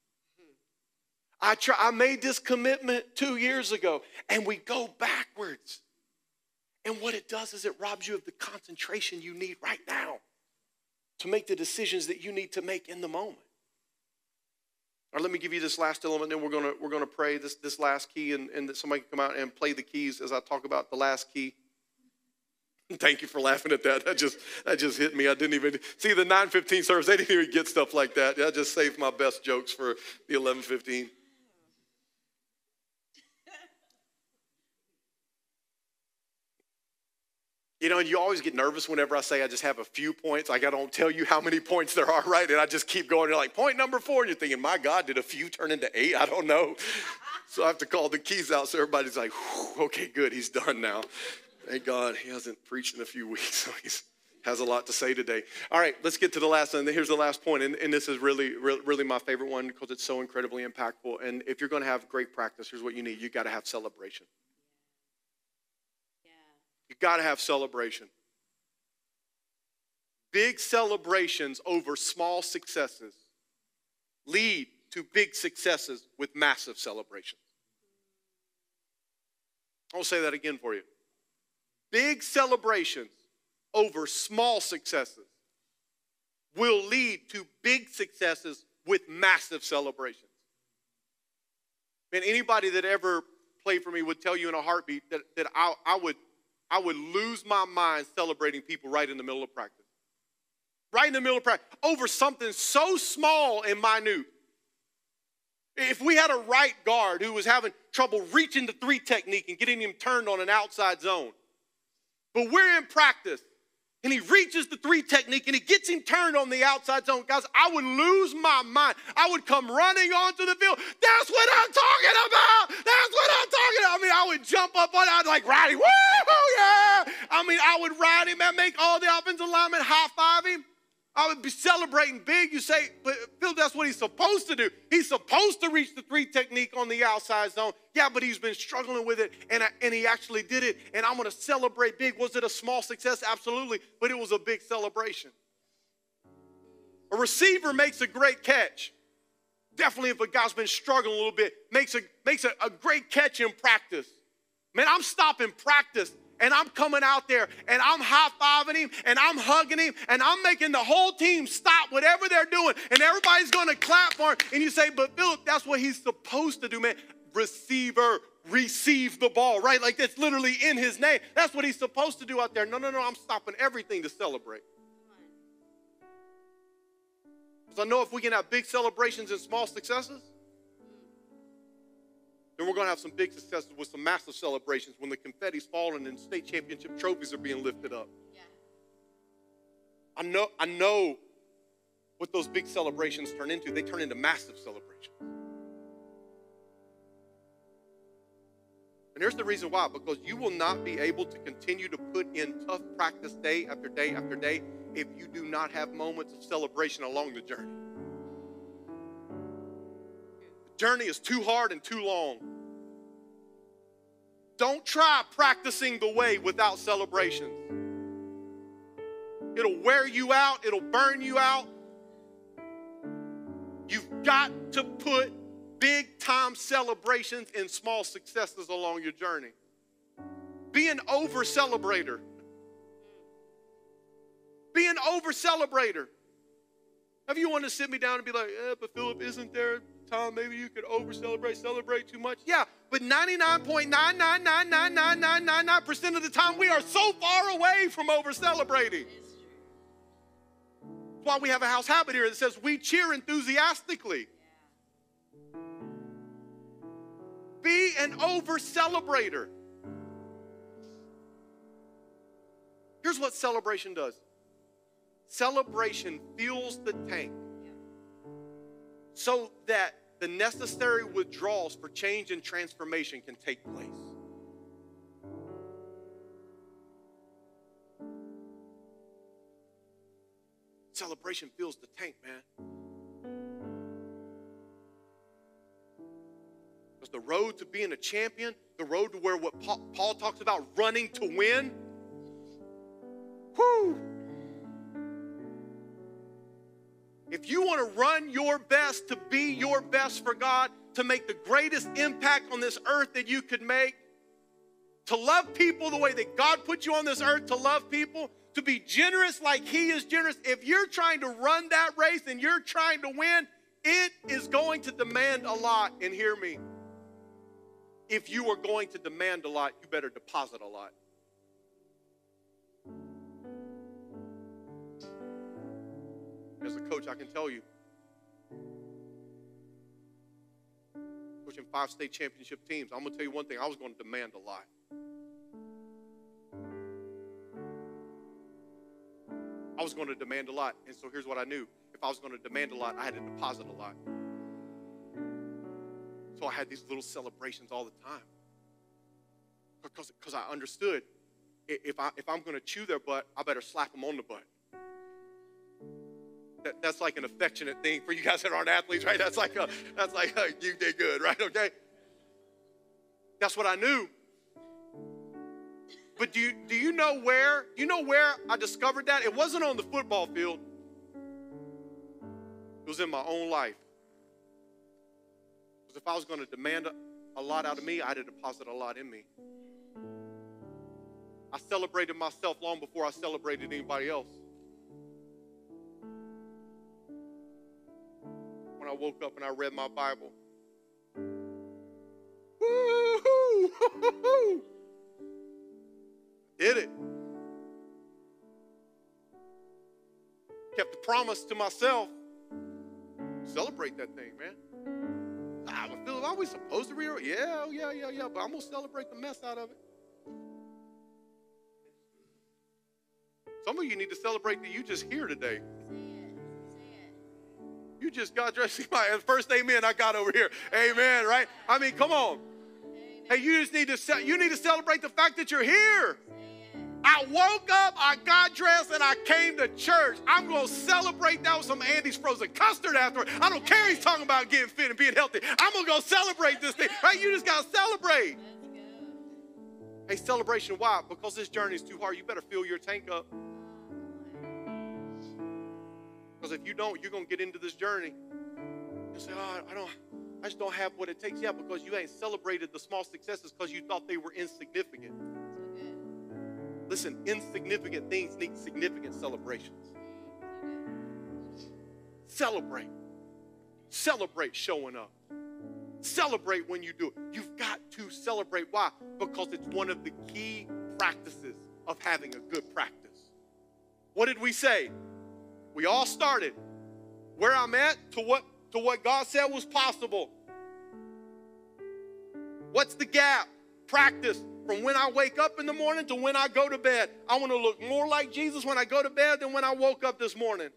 I made this commitment 2 years ago, and we go backwards. And what it does is it robs you of the concentration you need right now to make the decisions that you need to make in the moment. All right, let me give you this last element, then we're gonna pray this last key, and that somebody can come out and play the keys as I talk about the last key. Thank you for laughing at that. That just hit me. I didn't even see the 9:15 service. They didn't even get stuff like that. I just saved my best jokes for the 11:15. You know, and you always get nervous whenever I say I just have a few points. Like I don't tell you how many points there are, right? And I just keep going. You're like, point number 4. And you're thinking, my God, did a few turn into 8? I don't know. So I have to call the keys out so everybody's like, okay, good. He's done now. Thank God he hasn't preached in a few weeks. So he has a lot to say today. All right, let's get to the last one. Here's the last point. And this is really my favorite one because it's so incredibly impactful. And if you're going to have great practice, here's what you need. You got to have celebration. You got to have celebration. Big celebrations over small successes lead to big successes with massive celebrations. I'll say that again for you. Big celebrations over small successes will lead to big successes with massive celebrations. And anybody that ever played for me would tell you in a heartbeat that I would lose my mind celebrating people right in the middle of practice. Right in the middle of practice. Over something so small and minute. If we had a right guard who was having trouble reaching the 3 technique and getting him turned on an outside zone, but we're in practice, and he reaches the 3 technique and he gets him turned on the outside zone, guys, I would lose my mind. I would come running onto the field. That's what I'm talking about. That's what I'm talking about. I mean, I would jump up on it. I'd like ride him. Woo, yeah. I mean, I would ride him and make all the offensive linemen high-five him. I would be celebrating big. You say, but Phil, that's what he's supposed to do. He's supposed to reach the 3 technique on the outside zone. Yeah, but he's been struggling with it, and he actually did it, and I'm going to celebrate big. Was it a small success? Absolutely, but it was a big celebration. A receiver makes a great catch. Definitely if a guy's been struggling a little bit, makes a great catch in practice. Man, I'm stopping practice. And I'm coming out there, and I'm high-fiving him, and I'm hugging him, and I'm making the whole team stop whatever they're doing, and everybody's going to clap for him. And you say, but Philip, that's what he's supposed to do, man. Receiver, receive the ball, right? Like that's literally in his name. That's what he's supposed to do out there. No, I'm stopping everything to celebrate. Because I know if we can have big celebrations and small successes, then we're going to have some big successes with some massive celebrations when the confetti's falling and state championship trophies are being lifted up. Yeah. I know what those big celebrations turn into. They turn into massive celebrations. And here's the reason why. Because you will not be able to continue to put in tough practice day after day after day if you do not have moments of celebration along the journey. Journey is too hard and too long. Don't try practicing the way without celebrations. It'll wear you out. It'll burn you out. You've got to put big time celebrations and small successes along your journey. Be an over celebrator. Be an over celebrator. Have you wanted to sit me down and be like, but Philip, isn't there time maybe you could celebrate too much? Yeah, but 99.9999999% of the time we are so far away from over celebrating. That's why we have a house habit here that says we cheer enthusiastically. Be an over celebrator. Here's what celebration does. Celebration fuels the tank so that the necessary withdrawals for change and transformation can take place. Celebration fuels the tank, man. Because the road to being a champion, the road to where what Paul talks about, running to win, whoo! If you want to run your best to be your best for God, to make the greatest impact on this earth that you could make, to love people the way that God put you on this earth to love people, to be generous like He is generous, if you're trying to run that race and you're trying to win, it is going to demand a lot, and hear me. If you are going to demand a lot, you better deposit a lot. As a coach, I can tell you, coaching 5 state championship teams, I'm going to tell you one thing, I was going to demand a lot. I was going to demand a lot, and so here's what I knew. If I was going to demand a lot, I had to deposit a lot. So I had these little celebrations all the time. Because I understood, if I'm going to chew their butt, I better slap them on the butt. That's like an affectionate thing for you guys that aren't athletes, right? That's like you did good, right? Okay. That's what I knew. But do you know where? Do you know where I discovered that? It wasn't on the football field. It was in my own life. Because if I was going to demand a lot out of me, I had to deposit a lot in me. I celebrated myself long before I celebrated anybody else. When I woke up and I read my Bible, woo-hoo! Did it. Kept the promise to myself. Celebrate that thing, man. I feel, are we supposed to read it? Yeah. But I'm going to celebrate the mess out of it. Some of you need to celebrate that you just here today. You just got dressed. My first amen I got over here. Amen, right? I mean, come on. Hey, you need to celebrate the fact that you're here. I woke up, I got dressed, and I came to church. I'm going to celebrate that with some Andy's frozen custard afterward. I don't care he's talking about getting fit and being healthy. I'm going to go celebrate this thing, right? You just got to celebrate. Hey, celebration, why? Because this journey is too hard. You better fill your tank up. Because if you don't, you're going to get into this journey and say, I just don't have what it takes. Yeah, because you ain't celebrated the small successes because you thought they were insignificant. Listen, insignificant things need significant celebrations. Celebrate. Celebrate showing up. Celebrate when you do it. You've got to celebrate. Why? Because it's one of the key practices of having a good practice. What did we say? We all started where I'm at to what God said was possible. What's the gap? Practice. From when I wake up in the morning to when I go to bed. I want to look more like Jesus when I go to bed than when I woke up this morning.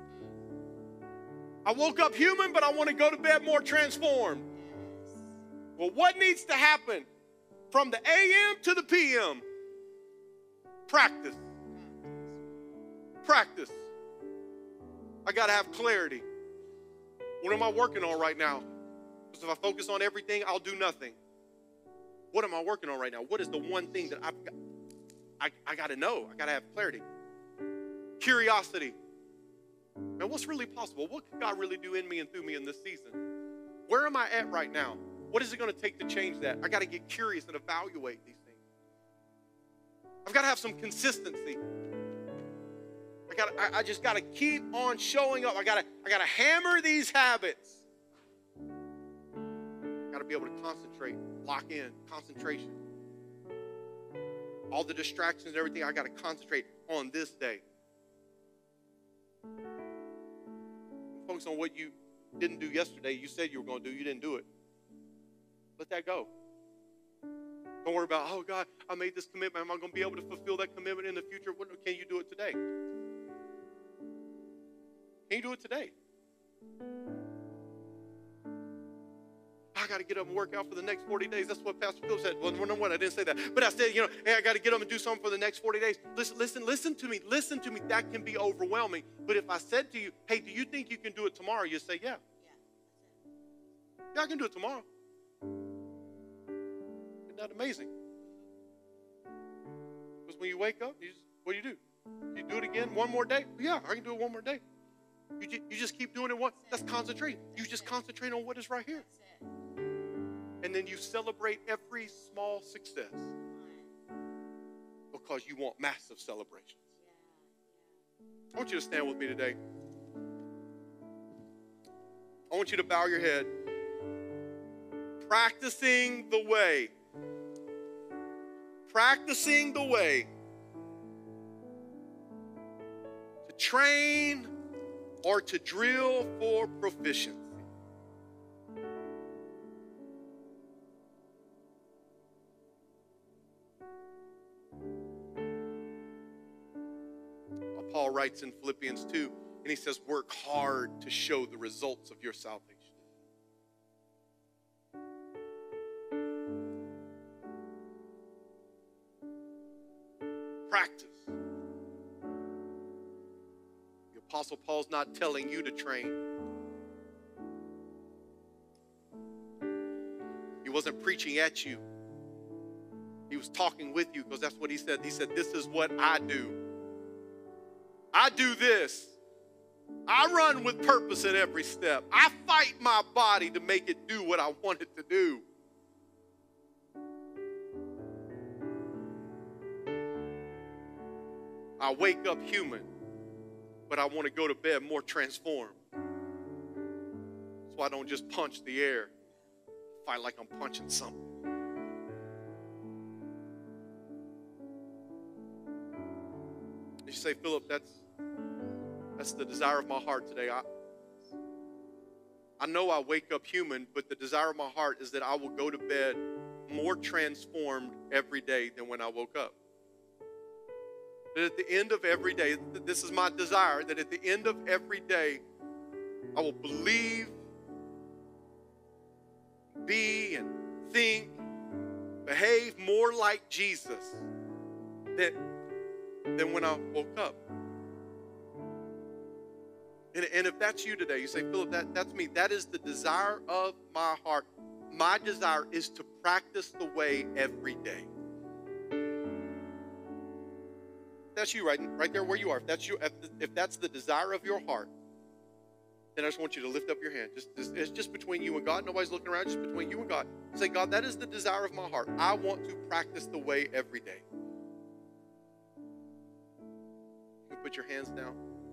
I woke up human, but I want to go to bed more transformed. Well, what needs to happen from the AM to the PM? Practice. Practice. I got to have clarity. What am I working on right now? Because if I focus on everything, I'll do nothing. What am I working on right now? What is the one thing that I got to know? I got to have clarity. Curiosity. Man, what's really possible? What can God really do in me and through me in this season? Where am I at right now? What is it going to take to change that? I got to get curious and evaluate these things. I've got to have some consistency. I just got to keep on showing up. I got to hammer these habits. Got to be able to concentrate, lock in, concentration. All the distractions and everything, I got to concentrate on this day. Focus on what you didn't do yesterday. You said you were going to do. You didn't do it. Let that go. Don't worry about, oh God, I made this commitment. Am I going to be able to fulfill that commitment in the future? Can you do it today? Can you do it today? I got to get up and work out for the next 40 days. That's what Pastor Phil said. Well, no, I didn't say that. But I said, hey, I got to get up and do something for the next 40 days. Listen to me. Listen to me. That can be overwhelming. But if I said to you, hey, do you think you can do it tomorrow? You say, yeah. Yeah, I can do it tomorrow. Isn't that amazing? Because when you wake up, what do? You do it again one more day? Yeah, I can do it one more day. You just keep doing it. That's concentrating. You just concentrate on what is right here. And then you celebrate every small success because you want massive celebrations. I want you to stand with me today. I want you to bow your head. Practicing the way. Practicing the way to train or to drill for proficiency. Paul writes in Philippians 2, and he says, work hard to show the results of your salvation. Practice. The Apostle Paul's not telling you to train. He wasn't preaching at you. He was talking with you, because that's what he said. He said, this is what I do. I do this. I run with purpose at every step. I fight my body to make it do what I want it to do. I wake up human, but I want to go to bed more transformed. So I don't just punch the air, fight like I'm punching something. You say, Philip, that's the desire of my heart today. I know I wake up human, but the desire of my heart is that I will go to bed more transformed every day than when I woke up. That at the end of every day, this is my desire, that at the end of every day, I will believe, be, and think, behave more like Jesus than when I woke up. And if that's you today, you say, Philip, that's me. That is the desire of my heart. My desire is to practice the way every day. That's you right there where you are. If that's you, if that's the desire of your heart, then I just want you to lift up your hand. It's just between you and God. Nobody's looking around, just between you and God. Say, God, that is the desire of my heart. I want to practice the way every day. You put your hands down.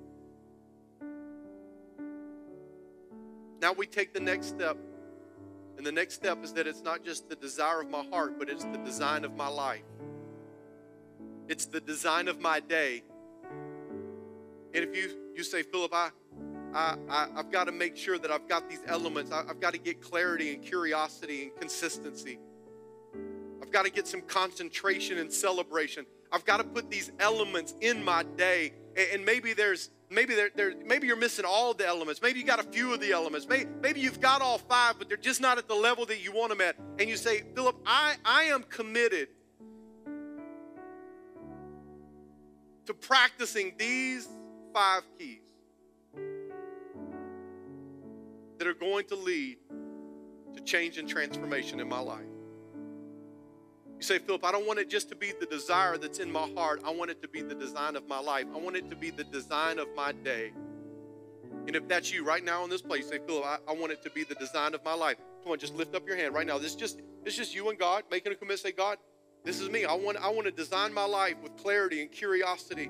Now we take the next step. And the next step is that it's not just the desire of my heart, but it's the design of my life. It's the design of my day. And if you say, Philip, I've got to make sure that I've got these elements. I've got to get clarity and curiosity and consistency. I've got to get some concentration and celebration. I've got to put these elements in my day. And maybe you're missing all the elements. Maybe you got a few of the elements. Maybe you've got all five, but they're just not at the level that you want them at. And you say, Philip, I am committed to practicing these 5 keys that are going to lead to change and transformation in my life. You say, Philip, I don't want it just to be the desire that's in my heart. I want it to be the design of my life. I want it to be the design of my day. And if that's you right now in this place, say, Philip, I want it to be the design of my life. Come on, just lift up your hand right now. This is just you and God making a commitment. Say, God, this is me. I want to design my life with clarity and curiosity.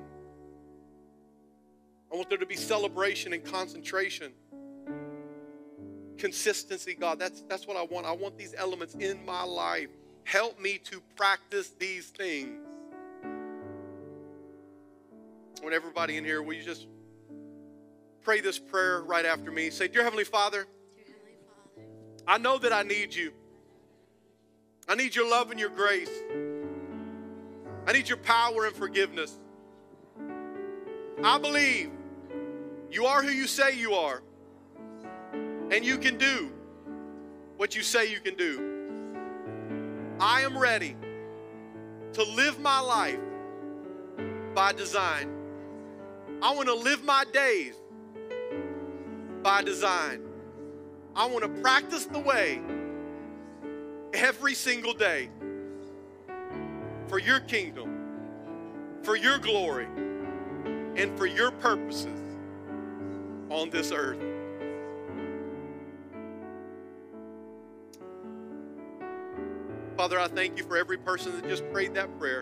I want there to be celebration and concentration. Consistency, God, that's what I want. I want these elements in my life. Help me to practice these things. I want everybody in here, will you just pray this prayer right after me? Say, Dear Heavenly Father, I know that I need you. I need your love and your grace. I need your power and forgiveness. I believe you are who you say you are. And you can do what you say you can do. I am ready to live my life by design. I want to live my days by design. I want to practice the way every single day for your kingdom, for your glory, and for your purposes on this earth. Father, I thank you for every person that just prayed that prayer.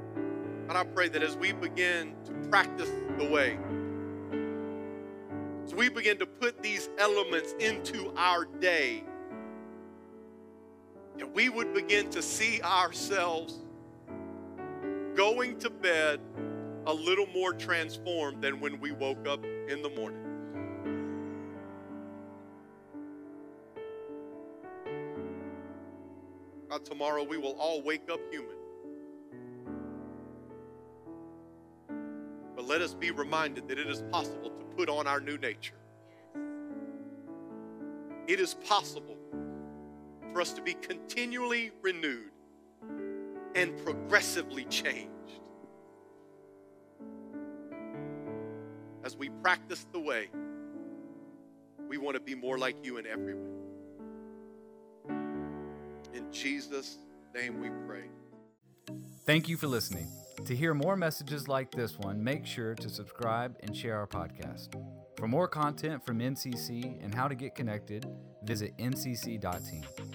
And I pray that as we begin to practice the way, as we begin to put these elements into our day, that we would begin to see ourselves going to bed a little more transformed than when we woke up in the morning. God, tomorrow we will all wake up human. But let us be reminded that it is possible to put on our new nature. It is possible for us to be continually renewed and progressively changed as we practice the way. We want to be more like you in every way. In Jesus' name we pray. Thank you for listening. To hear more messages like this one, make sure to subscribe and share our podcast. For more content from NCC and how to get connected, visit ncc.team.